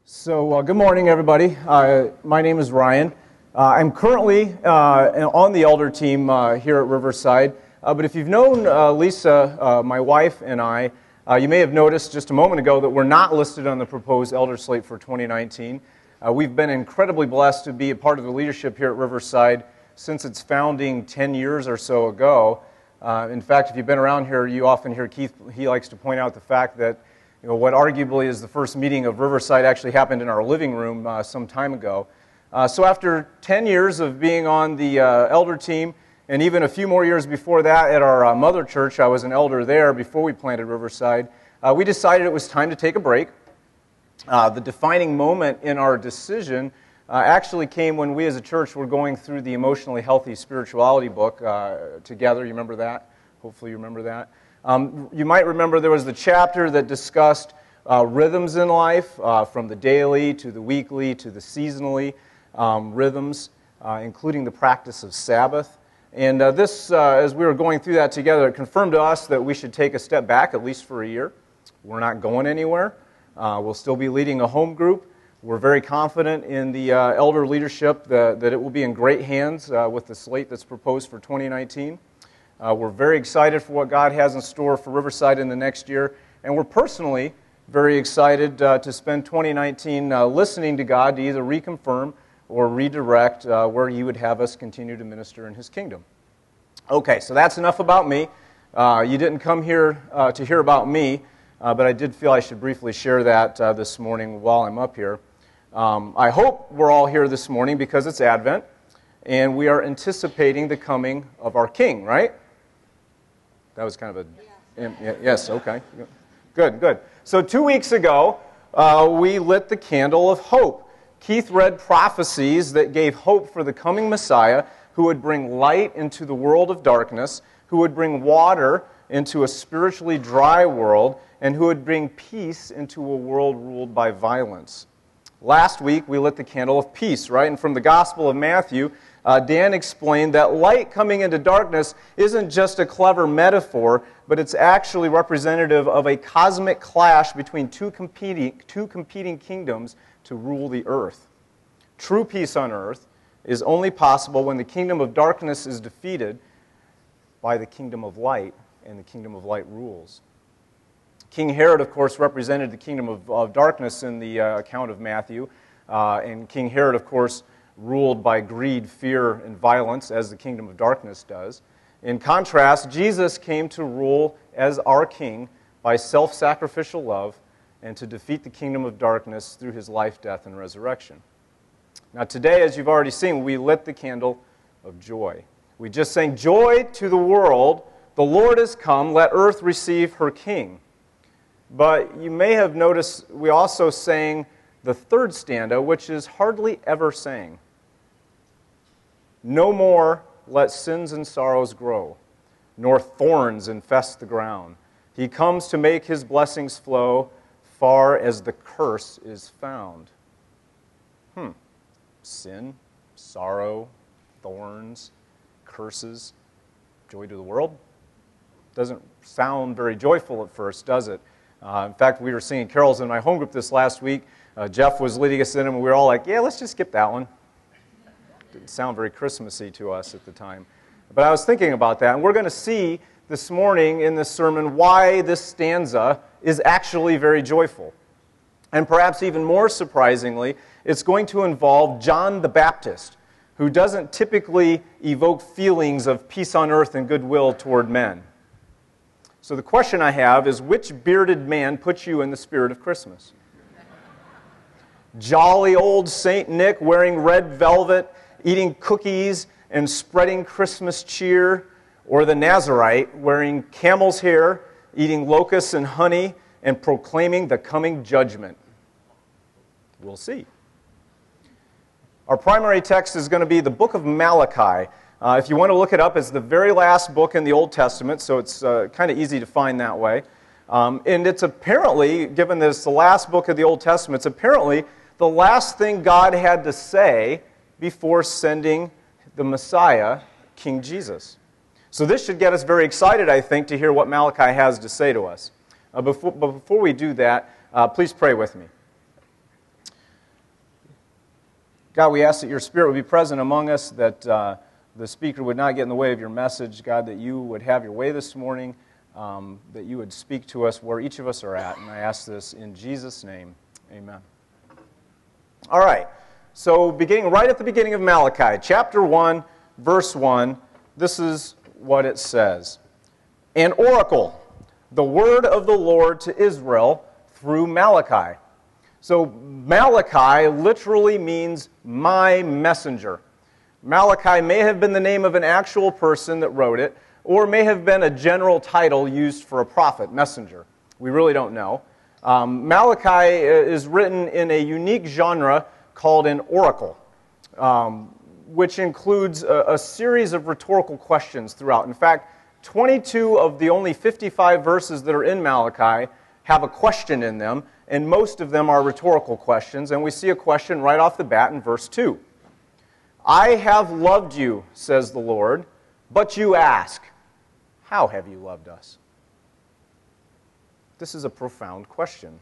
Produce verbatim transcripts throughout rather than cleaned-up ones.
So, uh, good morning, everybody. Uh, my name is Ryan. Uh, I'm currently uh, on the elder team uh, here at Riverside. Uh, but if you've known uh, Lisa, uh, my wife, and I, uh, you may have noticed just a moment ago that we're not listed on the proposed elder slate for twenty nineteen. Uh, we've been incredibly blessed to be a part of the leadership here at Riverside since its founding ten years or so ago. Uh, in fact, if you've been around here, you often hear Keith, he likes to point out the fact that You know, what arguably is the first meeting of Riverside actually happened in our living room uh, some time ago. Uh, so after ten years of being on the uh, elder team, and even a few more years before that at our uh, mother church, I was an elder there before we planted Riverside, uh, we decided it was time to take a break. Uh, the defining moment in our decision uh, actually came when we as a church were going through the Emotionally Healthy Spirituality book uh, together. You remember that? Hopefully you remember that. Um, you might remember there was the chapter that discussed uh, rhythms in life, uh, from the daily to the weekly to the seasonally um, rhythms, uh, including the practice of Sabbath. And uh, this, uh, as we were going through that together, it confirmed to us that we should take a step back, at least for a year. We're not going anywhere. Uh, we'll still be leading a home group. We're very confident in the uh, elder leadership that, that it will be in great hands uh, with the slate that's proposed for twenty nineteen. Uh, we're very excited for what God has in store for Riverside in the next year, and we're personally very excited uh, to spend twenty nineteen uh, listening to God to either reconfirm or redirect uh, where He would have us continue to minister in His kingdom. Okay, so that's enough about me. Uh, you didn't come here uh, to hear about me, uh, but I did feel I should briefly share that uh, this morning while I'm up here. Um, I hope we're all here this morning because it's Advent, and we are anticipating the coming of our King, right? That was kind of a, yeah. Yes, okay. Good, good. So two weeks ago, uh, we lit the candle of hope. Keith read prophecies that gave hope for the coming Messiah who would bring light into the world of darkness, who would bring water into a spiritually dry world, and who would bring peace into a world ruled by violence. Last week, we lit the candle of peace, right? And from the Gospel of Matthew, Uh, Dan explained that light coming into darkness isn't just a clever metaphor, but it's actually representative of a cosmic clash between two competing, two competing kingdoms to rule the earth. True peace on earth is only possible when the kingdom of darkness is defeated by the kingdom of light, and the kingdom of light rules. King Herod, of course, represented the kingdom of, of darkness in the uh, account of Matthew, uh, and King Herod, of course, ruled by greed, fear, and violence, as the kingdom of darkness does. In contrast, Jesus came to rule as our king by self-sacrificial love and to defeat the kingdom of darkness through his life, death, and resurrection. Now today, as you've already seen, we lit the candle of joy. We just sang, "Joy to the world, the Lord is come, let earth receive her king." But you may have noticed we also sang the third stanza, which is hardly ever sang. "No more let sins and sorrows grow, nor thorns infest the ground. He comes to make his blessings flow, far as the curse is found." Hmm. Sin, sorrow, thorns, curses, joy to the world? Doesn't sound very joyful at first, does it? Uh, in fact, we were singing carols in my home group this last week. Uh, Jeff was leading us in them, and we were all like, yeah, let's just skip that one. Didn't sound very Christmassy to us at the time. But I was thinking about that, and we're going to see this morning in this sermon why this stanza is actually very joyful. And perhaps even more surprisingly, it's going to involve John the Baptist, who doesn't typically evoke feelings of peace on earth and goodwill toward men. So the question I have is, which bearded man puts you in the spirit of Christmas? Jolly old Saint Nick wearing red velvet, eating cookies and spreading Christmas cheer, or the Nazarite wearing camel's hair, eating locusts and honey, and proclaiming the coming judgment? We'll see. Our primary text is going to be the book of Malachi. Uh, if you want to look it up, it's the very last book in the Old Testament, so it's uh, kind of easy to find that way. Um, and it's apparently, given that it's the last book of the Old Testament, it's apparently the last thing God had to say before sending the Messiah, King Jesus. So this should get us very excited, I think, to hear what Malachi has to say to us. Uh, before, but before we do that, uh, please pray with me. God, we ask that your Spirit would be present among us, that uh, the speaker would not get in the way of your message. God, that you would have your way this morning, um, that you would speak to us where each of us are at. And I ask this in Jesus' name. Amen. All right. So beginning right at the beginning of Malachi, chapter one, verse one, this is what it says. An oracle, the word of the Lord to Israel through Malachi. So Malachi literally means my messenger. Malachi may have been the name of an actual person that wrote it, or may have been a general title used for a prophet, messenger. We really don't know. Um, Malachi is written in a unique genre called an oracle, um, which includes a, a series of rhetorical questions throughout. In fact, twenty-two of the only fifty-five verses that are in Malachi have a question in them, and most of them are rhetorical questions, and we see a question right off the bat in verse two. I have loved you, says the Lord, but you ask, how have you loved us? This is a profound question.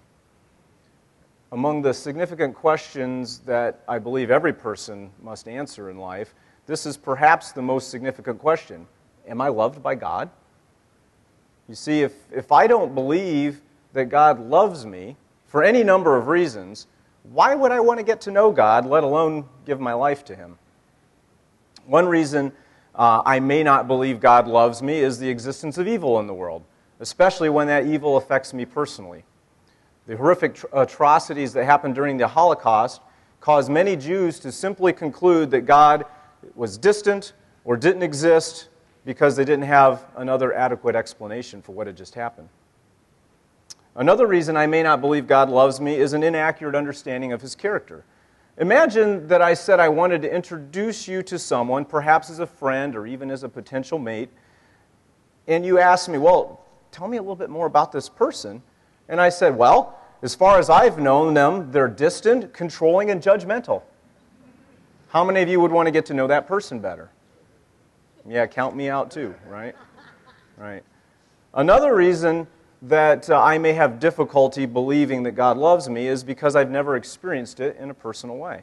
Among the significant questions that I believe every person must answer in life, this is perhaps the most significant question. Am I loved by God? You see, if, if I don't believe that God loves me, for any number of reasons, why would I want to get to know God, let alone give my life to Him? One reason uh, I may not believe God loves me is the existence of evil in the world, especially when that evil affects me personally. The horrific tr- atrocities that happened during the Holocaust caused many Jews to simply conclude that God was distant or didn't exist because they didn't have another adequate explanation for what had just happened. Another reason I may not believe God loves me is an inaccurate understanding of His character. Imagine that I said I wanted to introduce you to someone, perhaps as a friend or even as a potential mate, and you asked me, well, tell me a little bit more about this person. And I said, well, as far as I've known them, they're distant, controlling, and judgmental. How many of you would want to get to know that person better? Yeah, count me out too, right? Right. Another reason that uh, I may have difficulty believing that God loves me is because I've never experienced it in a personal way.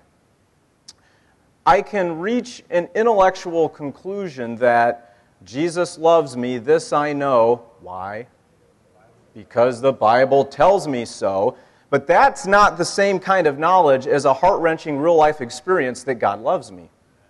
I can reach an intellectual conclusion that Jesus loves me, this I know. Why? Because the Bible tells me so. But that's not the same kind of knowledge as a heart-wrenching real-life experience that God loves me.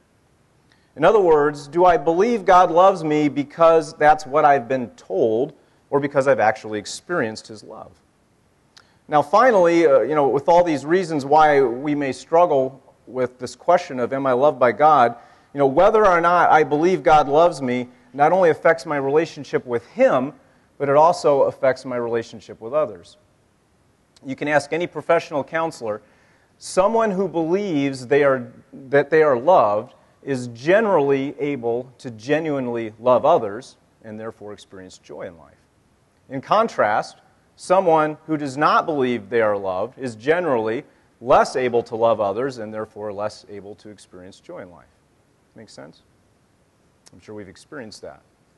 In other words, do I believe God loves me because that's what I've been told, or because I've actually experienced His love? Now finally, uh, you know, with all these reasons why we may struggle with this question of am I loved by God, you know, whether or not I believe God loves me not only affects my relationship with Him, but it also affects my relationship with others. You can ask any professional counselor, someone who believes they are, that they are loved is generally able to genuinely love others and therefore experience joy in life. In contrast, someone who does not believe they are loved is generally less able to love others and therefore less able to experience joy in life. Makes sense? I'm sure we've experienced that.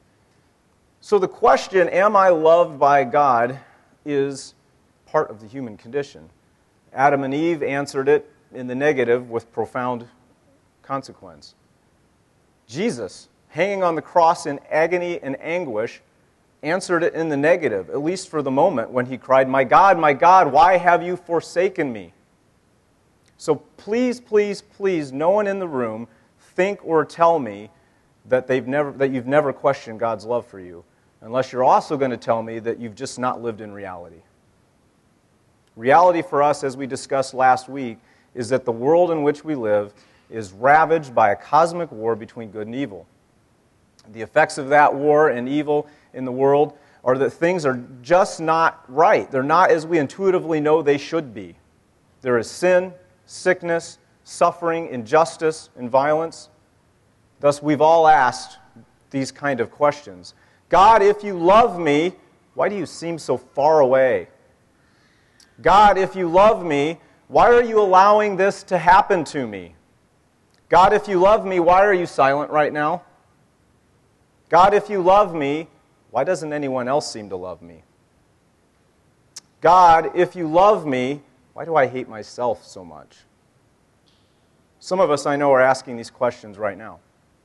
So the question, am I loved by God, is part of the human condition. Adam and Eve answered it in the negative with profound consequence. Jesus, hanging on the cross in agony and anguish, answered it in the negative, at least for the moment, when He cried, "My God, my God, why have you forsaken me?" So please, please, please, no one in the room think or tell me that they've never that you've never questioned God's love for you, unless you're also going to tell me that you've just not lived in reality. Reality for us, as we discussed last week, is that the world in which we live is ravaged by a cosmic war between good and evil. The effects of that war and evil in the world are that things are just not right. They're not as we intuitively know they should be. There is sin, sickness, suffering, injustice, and violence. Thus, we've all asked these kind of questions. God, if you love me, why do you seem so far away? God, if you love me, why are you allowing this to happen to me? God, if you love me, why are you silent right now? God, if you love me, why doesn't anyone else seem to love me? God, if you love me, why do I hate myself so much? Some of us, I know, are asking these questions right now.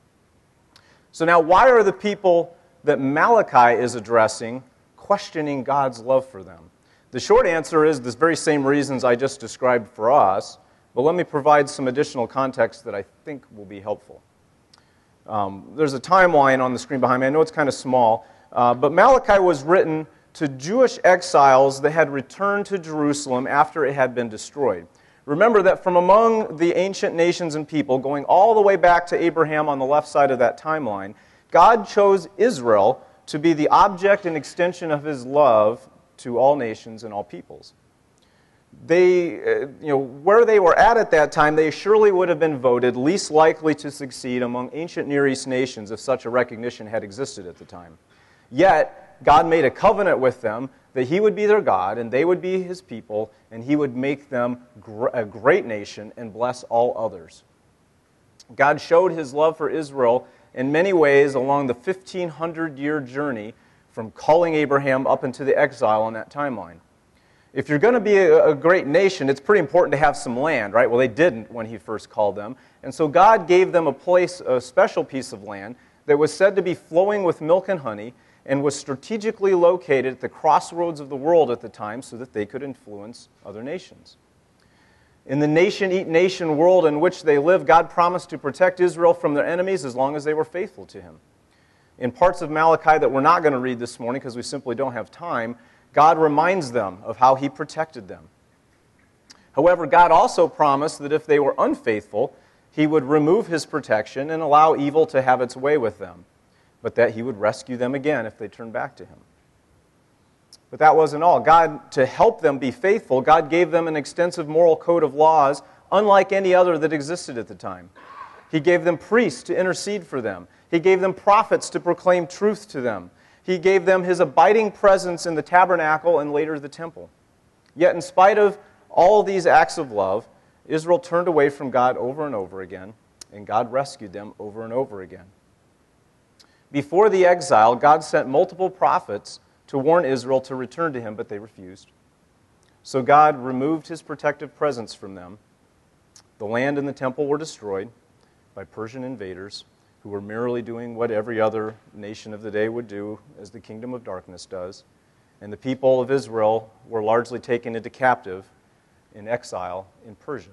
So now, why are the people that Malachi is addressing questioning God's love for them? The short answer is the very same reasons I just described for us, but let me provide some additional context that I think will be helpful. Um, there's a timeline on the screen behind me. I know it's kind of small, uh, but Malachi was written to Jewish exiles that had returned to Jerusalem after it had been destroyed. Remember that from among the ancient nations and people, going all the way back to Abraham on the left side of that timeline, God chose Israel to be the object and extension of His love to all nations and all peoples. They, uh, you know, where they were at at that time, they surely would have been voted least likely to succeed among ancient Near East nations if such a recognition had existed at the time. Yet, God made a covenant with them that He would be their God and they would be His people, and He would make them gr- a great nation and bless all others. God showed His love for Israel in many ways along the fifteen hundred year journey from calling Abraham up into the exile on that timeline. If you're going to be a, a great nation, it's pretty important to have some land, right? Well, they didn't when He first called them. And so God gave them a place, a special piece of land that was said to be flowing with milk and honey and was strategically located at the crossroads of the world at the time so that they could influence other nations. In the nation-eat-nation world in which they lived, God promised to protect Israel from their enemies as long as they were faithful to Him. In parts of Malachi that we're not going to read this morning because we simply don't have time, God reminds them of how He protected them. However, God also promised that if they were unfaithful, He would remove His protection and allow evil to have its way with them, but that He would rescue them again if they turned back to Him. But that wasn't all. God, to help them be faithful, God gave them an extensive moral code of laws unlike any other that existed at the time. He gave them priests to intercede for them. He gave them prophets to proclaim truth to them. He gave them His abiding presence in the tabernacle and later the temple. Yet in spite of all these acts of love, Israel turned away from God over and over again, and God rescued them over and over again. Before the exile, God sent multiple prophets to warn Israel to return to Him, but they refused. So God removed His protective presence from them. The land and the temple were destroyed by Persian invaders who were merely doing what every other nation of the day would do, as the kingdom of darkness does. And the people of Israel were largely taken into captive in exile in Persia.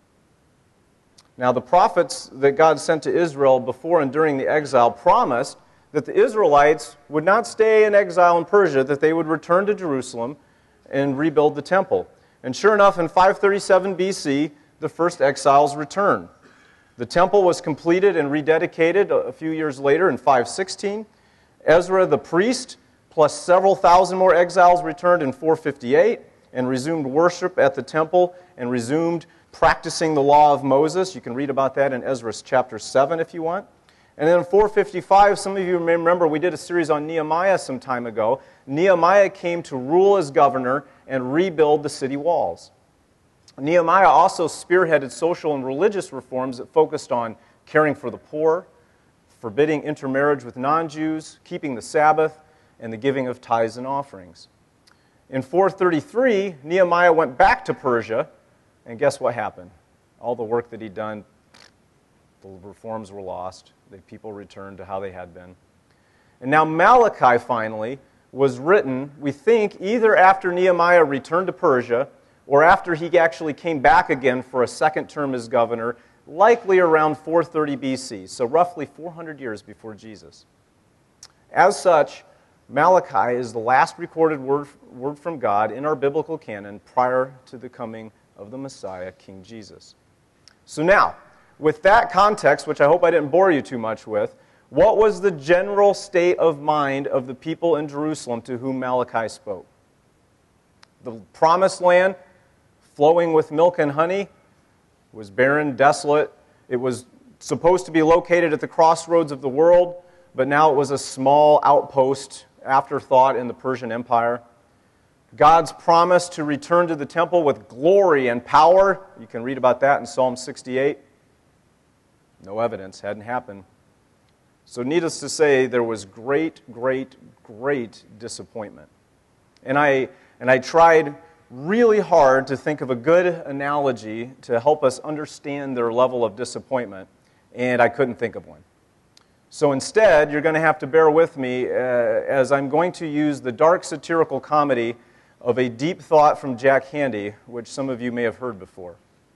Now, the prophets that God sent to Israel before and during the exile promised that the Israelites would not stay in exile in Persia, that they would return to Jerusalem and rebuild the temple. And sure enough, in five thirty-seven B C, the first exiles returned. The temple was completed and rededicated a few years later in five sixteen. Ezra the priest, plus several thousand more exiles, returned in four fifty-eight and resumed worship at the temple and resumed practicing the law of Moses. You can read about that in Ezra chapter seven if you want. And then in four fifty-five, some of you may remember we did a series on Nehemiah some time ago. Nehemiah came to rule as governor and rebuild the city walls. Nehemiah also spearheaded social and religious reforms that focused on caring for the poor, forbidding intermarriage with non-Jews, keeping the Sabbath, and the giving of tithes and offerings. In four thirty-three, Nehemiah went back to Persia, and guess what happened? All the work that he'd done, the reforms were lost. The people returned to how they had been. And now Malachi, finally, was written, we think, either after Nehemiah returned to Persia or after he actually came back again for a second term as governor, likely around four thirty B C, so roughly four hundred years before Jesus. As such, Malachi is the last recorded word, word from God in our biblical canon prior to the coming of the Messiah, King Jesus. So now, with that context, which I hope I didn't bore you too much with, what was the general state of mind of the people in Jerusalem to whom Malachi spoke? The promised land, flowing with milk and honey, was barren, desolate. It was supposed to be located at the crossroads of the world, but now it was a small outpost, afterthought in the Persian Empire. God's promise to return to the temple with glory and power, you can read about that in Psalm sixty-eight. No evidence, hadn't happened. So needless to say, there was great, great, great disappointment. And I and I tried really hard to think of a good analogy to help us understand their level of disappointment, and I couldn't think of one. So instead, you're going to have to bear with me uh, as I'm going to use the dark satirical comedy of a deep thought from Jack Handey, which some of you may have heard before.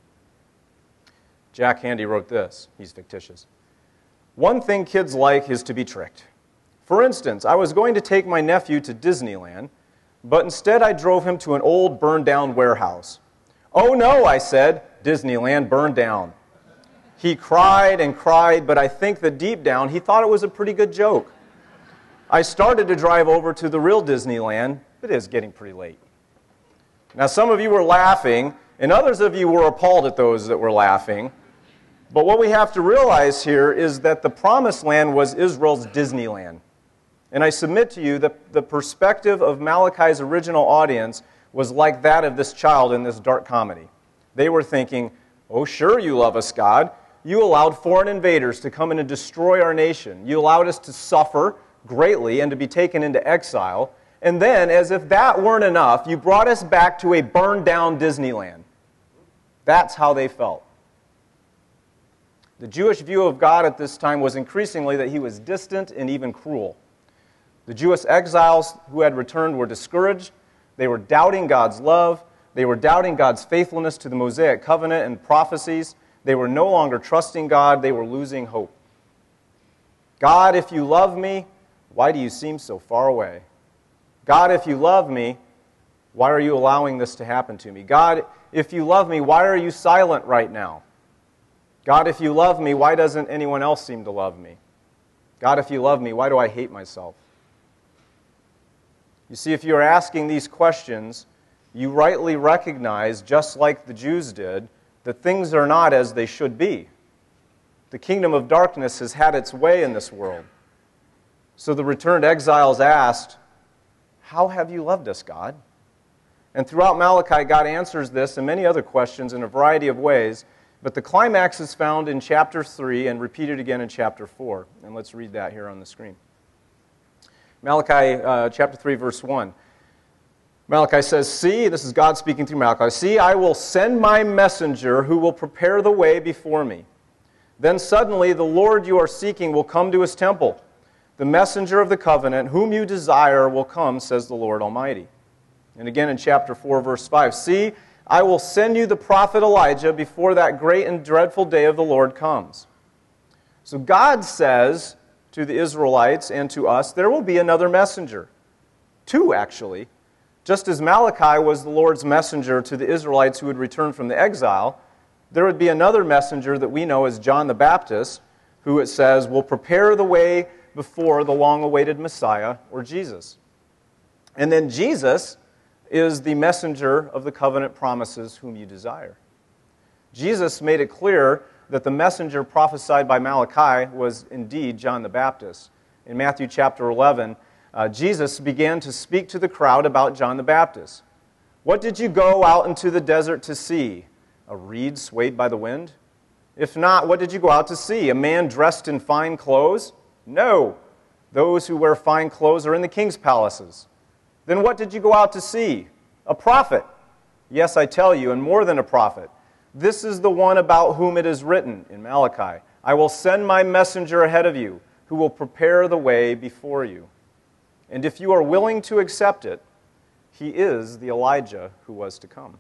Jack Handey wrote this. He's fictitious. One thing kids like is to be tricked. For instance, I was going to take my nephew to Disneyland, but instead I drove him to an old burned-down warehouse. Oh no, I said, Disneyland burned down. He cried and cried, but I think that deep down he thought it was a pretty good joke. I started to drive over to the real Disneyland, but it is getting pretty late. Now some of you were laughing, and others of you were appalled at those that were laughing. But what we have to realize here is that the Promised Land was Israel's Disneyland. And I submit to you that the perspective of Malachi's original audience was like that of this child in this dark comedy. They were thinking, oh sure you love us, God. You allowed foreign invaders to come in and destroy our nation. You allowed us to suffer greatly and to be taken into exile. And then, as if that weren't enough, you brought us back to a burned-down Disneyland. That's how they felt. The Jewish view of God at this time was increasingly that he was distant and even cruel. The Jewish exiles who had returned were discouraged. They were doubting God's love. They were doubting God's faithfulness to the Mosaic covenant and prophecies. They were no longer trusting God. They were losing hope. God, if you love me, why do you seem so far away? God, if you love me, why are you allowing this to happen to me? God, if you love me, why are you silent right now? God, if you love me, why doesn't anyone else seem to love me? God, if you love me, why do I hate myself? You see, if you're asking these questions, you rightly recognize, just like the Jews did, that things are not as they should be. The kingdom of darkness has had its way in this world. So the returned exiles asked, how have you loved us, God? And throughout Malachi, God answers this and many other questions in a variety of ways, but the climax is found in chapter three and repeated again in chapter four. And let's read that here on the screen. Malachi uh, chapter three, verse one. Malachi says, see, this is God speaking through Malachi, see, I will send my messenger who will prepare the way before me. Then suddenly the Lord you are seeking will come to his temple. The messenger of the covenant, whom you desire, will come, says the Lord Almighty. And again in chapter four, verse five, see, I will send you the prophet Elijah before that great and dreadful day of the Lord comes. So God says to the Israelites and to us, there will be another messenger. Two, actually. Just as Malachi was the Lord's messenger to the Israelites who had returned from the exile, there would be another messenger that we know as John the Baptist, who it says will prepare the way before the long-awaited Messiah, or Jesus. And then Jesus is the messenger of the covenant promises whom you desire. Jesus made it clear that the messenger prophesied by Malachi was indeed John the Baptist. In Matthew chapter eleven, uh, Jesus began to speak to the crowd about John the Baptist. What did you go out into the desert to see? A reed swayed by the wind? If not, what did you go out to see? A man dressed in fine clothes? No. Those who wear fine clothes are in the king's palaces. Then what did you go out to see? A prophet. Yes, I tell you, and more than a prophet. This is the one about whom it is written in Malachi, I will send my messenger ahead of you, who will prepare the way before you. And if you are willing to accept it, he is the Elijah who was to come.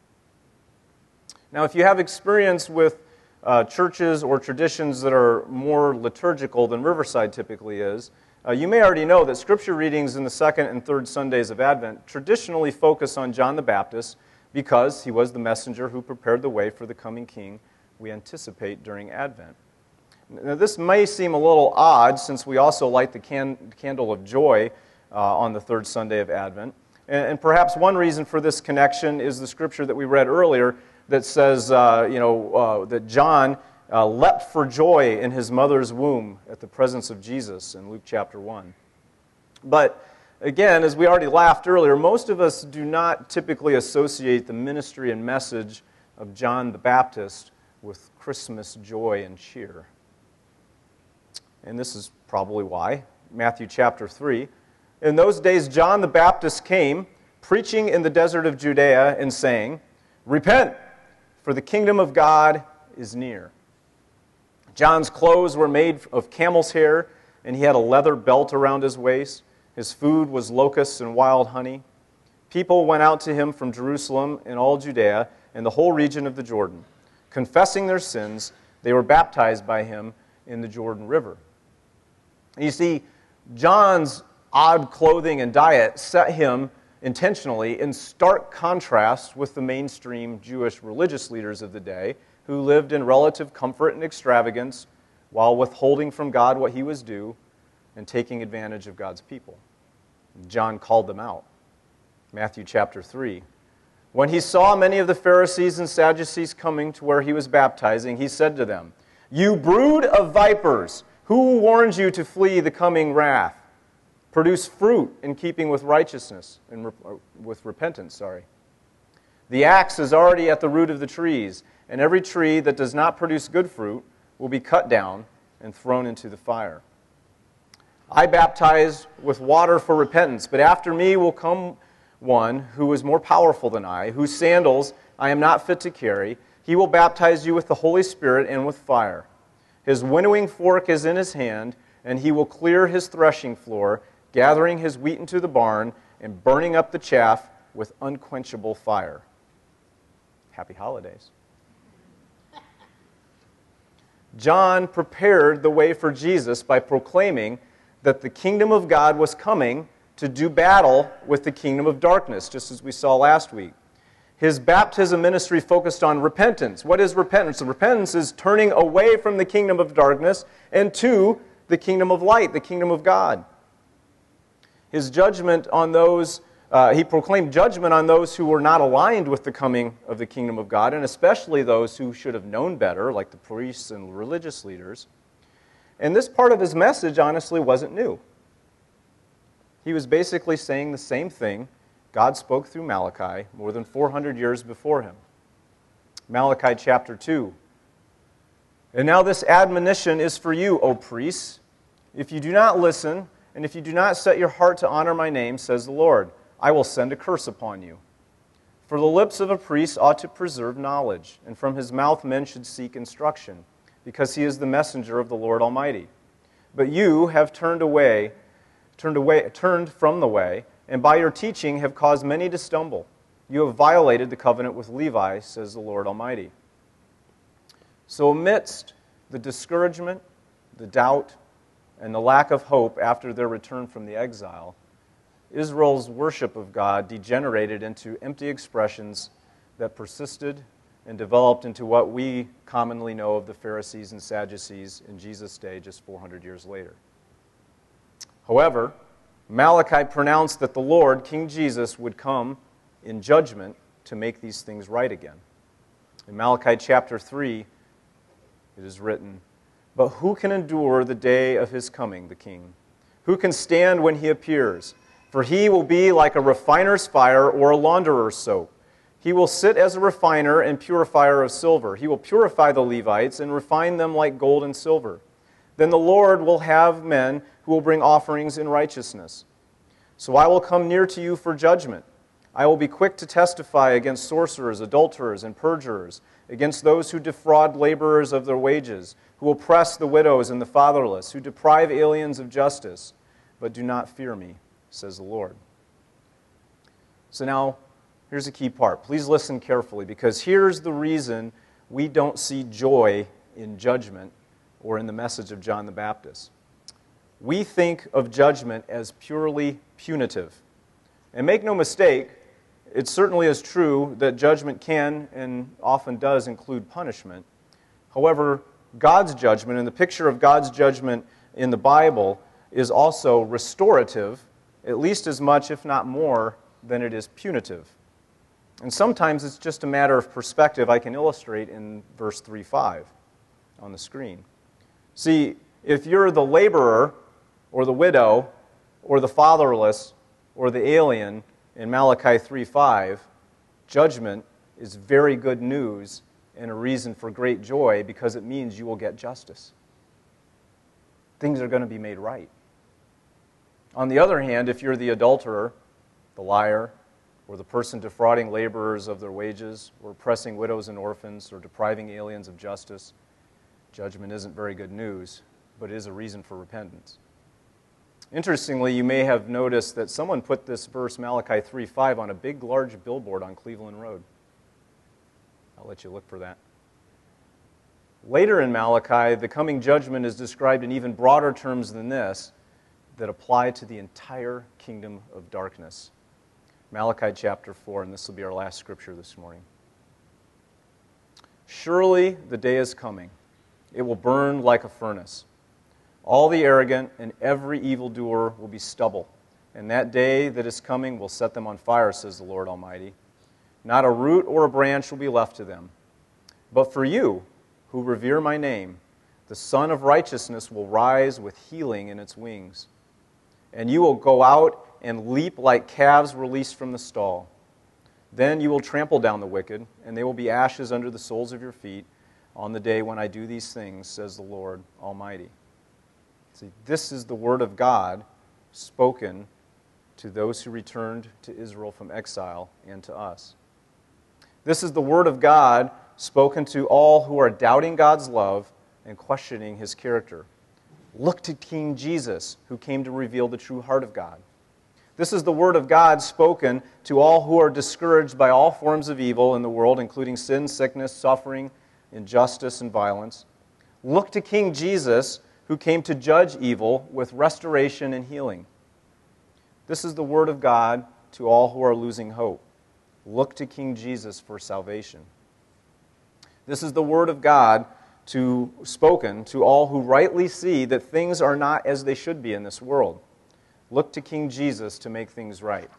Now, if you have experience with uh, churches or traditions that are more liturgical than Riverside typically is, uh, you may already know that scripture readings in the second and third Sundays of Advent traditionally focus on John the Baptist because he was the messenger who prepared the way for the coming king we anticipate during Advent. Now, this may seem a little odd since we also light the can- candle of joy uh, on the third Sunday of Advent. And, and perhaps one reason for this connection is the scripture that we read earlier that says, uh, you know, uh, that John uh, leapt for joy in his mother's womb at the presence of Jesus in Luke chapter one. But again, as we already laughed earlier, most of us do not typically associate the ministry and message of John the Baptist with Christmas joy and cheer. And this is probably why. Matthew chapter three. In those days John the Baptist came, preaching in the desert of Judea and saying, "Repent, for the kingdom of God is near." John's clothes were made of camel's hair, and he had a leather belt around his waist. His food was locusts and wild honey. People went out to him from Jerusalem and all Judea and the whole region of the Jordan. Confessing their sins, they were baptized by him in the Jordan River. And you see, John's odd clothing and diet set him intentionally in stark contrast with the mainstream Jewish religious leaders of the day who lived in relative comfort and extravagance while withholding from God what he was due and taking advantage of God's people. John called them out. Matthew chapter three. When he saw many of the Pharisees and Sadducees coming to where he was baptizing, he said to them, "You brood of vipers, who warned you to flee the coming wrath? Produce fruit in keeping with righteousness and re- with repentance, sorry. The axe is already at the root of the trees, and every tree that does not produce good fruit will be cut down and thrown into the fire. I baptize with water for repentance, but after me will come one who is more powerful than I, whose sandals I am not fit to carry. He will baptize you with the Holy Spirit and with fire. His winnowing fork is in his hand, and he will clear his threshing floor, gathering his wheat into the barn and burning up the chaff with unquenchable fire." Happy holidays. John prepared the way for Jesus by proclaiming that the kingdom of God was coming to do battle with the kingdom of darkness, just as we saw last week. His baptism ministry focused on repentance. What is repentance? Repentance is turning away from the kingdom of darkness and to the kingdom of light, the kingdom of God. His judgment on those, uh, he proclaimed judgment on those who were not aligned with the coming of the kingdom of God, and especially those who should have known better, like the priests and religious leaders. And this part of his message, honestly, wasn't new. He was basically saying the same thing God spoke through Malachi more than four hundred years before him. Malachi chapter two. "And now this admonition is for you, O priests. If you do not listen, and if you do not set your heart to honor my name, says the Lord, I will send a curse upon you. For the lips of a priest ought to preserve knowledge, and from his mouth men should seek instruction, because he is the messenger of the Lord Almighty. But you have turned away, turned away, turned from the way, and by your teaching have caused many to stumble. You have violated the covenant with Levi, says the Lord Almighty." So amidst the discouragement, the doubt, and the lack of hope after their return from the exile, Israel's worship of God degenerated into empty expressions that persisted and developed into what we commonly know of the Pharisees and Sadducees in Jesus' day just four hundred years later. However, Malachi pronounced that the Lord, King Jesus, would come in judgment to make these things right again. In Malachi chapter three, it is written, "But who can endure the day of his coming, the King? Who can stand when he appears? For he will be like a refiner's fire or a launderer's soap. He will sit as a refiner and purifier of silver. He will purify the Levites and refine them like gold and silver. Then the Lord will have men who will bring offerings in righteousness. So I will come near to you for judgment. I will be quick to testify against sorcerers, adulterers, and perjurers, against those who defraud laborers of their wages, who oppress the widows and the fatherless, who deprive aliens of justice, but do not fear me, says the Lord." So now, here's a key part. Please listen carefully, because here's the reason we don't see joy in judgment or in the message of John the Baptist. We think of judgment as purely punitive. And make no mistake, it certainly is true that judgment can and often does include punishment. However, God's judgment, and the picture of God's judgment in the Bible, is also restorative, at least as much, if not more, than it is punitive. And sometimes it's just a matter of perspective. I can illustrate in verse three five on the screen. See, if you're the laborer or the widow or the fatherless or the alien in Malachi three five, judgment is very good news and a reason for great joy, because it means you will get justice. Things are going to be made right. On the other hand, if you're the adulterer, the liar, or the person defrauding laborers of their wages, or oppressing widows and orphans, or depriving aliens of justice, judgment isn't very good news, but it is a reason for repentance. Interestingly, you may have noticed that someone put this verse, Malachi three five, on a big, large billboard on Cleveland Road. I'll let you look for that. Later in Malachi, the coming judgment is described in even broader terms than this that apply to the entire kingdom of darkness. Malachi chapter four, and this will be our last scripture this morning. Surely the day is coming. It will burn like a furnace. All the arrogant and every evildoer will be stubble, and that day that is coming will set them on fire, says the Lord Almighty. Not a root or a branch will be left to them. But for you, who revere my name, the Son of Righteousness will rise with healing in its wings. And you will go out and leap like calves released from the stall. Then you will trample down the wicked, and they will be ashes under the soles of your feet on the day when I do these things, says the Lord Almighty. See, this is the word of God spoken to those who returned to Israel from exile and to us. This is the word of God spoken to all who are doubting God's love and questioning his character. Look to King Jesus, who came to reveal the true heart of God. This is the word of God spoken to all who are discouraged by all forms of evil in the world, including sin, sickness, suffering, injustice, and violence. Look to King Jesus, who came to judge evil with restoration and healing. This is the word of God to all who are losing hope. Look to King Jesus for salvation. This is the word of God to, spoken to all who rightly see that things are not as they should be in this world. Look to King Jesus to make things right.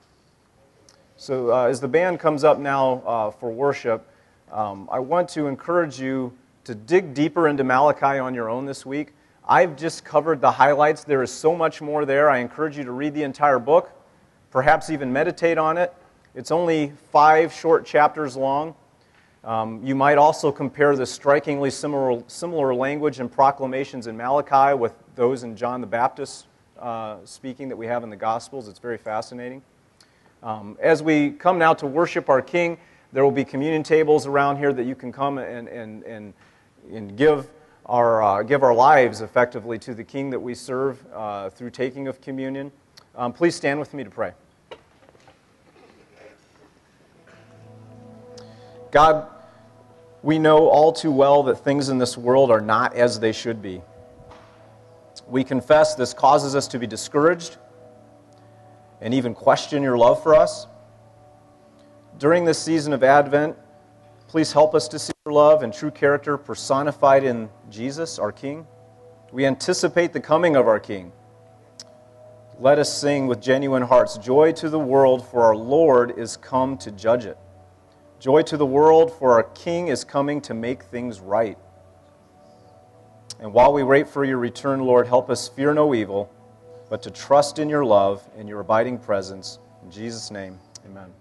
So uh, as the band comes up now uh, for worship, um, I want to encourage you to dig deeper into Malachi on your own this week. I've just covered the highlights. There is so much more there. I encourage you to read the entire book, perhaps even meditate on it. It's only five short chapters long. Um, you might also compare the strikingly similar, similar language and proclamations in Malachi with those in John the Baptist uh, speaking that we have in the Gospels. It's very fascinating. Um, as we come now to worship our King, there will be communion tables around here that you can come and, and, and, and give, our, uh, give our lives effectively to the King that we serve uh, through taking of communion. Um, please stand with me to pray. God, we know all too well that things in this world are not as they should be. We confess this causes us to be discouraged and even question your love for us. During this season of Advent, please help us to see your love and true character personified in Jesus, our King. We anticipate the coming of our King. Let us sing with genuine hearts, "Joy to the world, for our Lord is come to judge it. Joy to the world, for our King is coming to make things right." And while we wait for your return, Lord, help us fear no evil, but to trust in your love and your abiding presence. In Jesus' name, amen.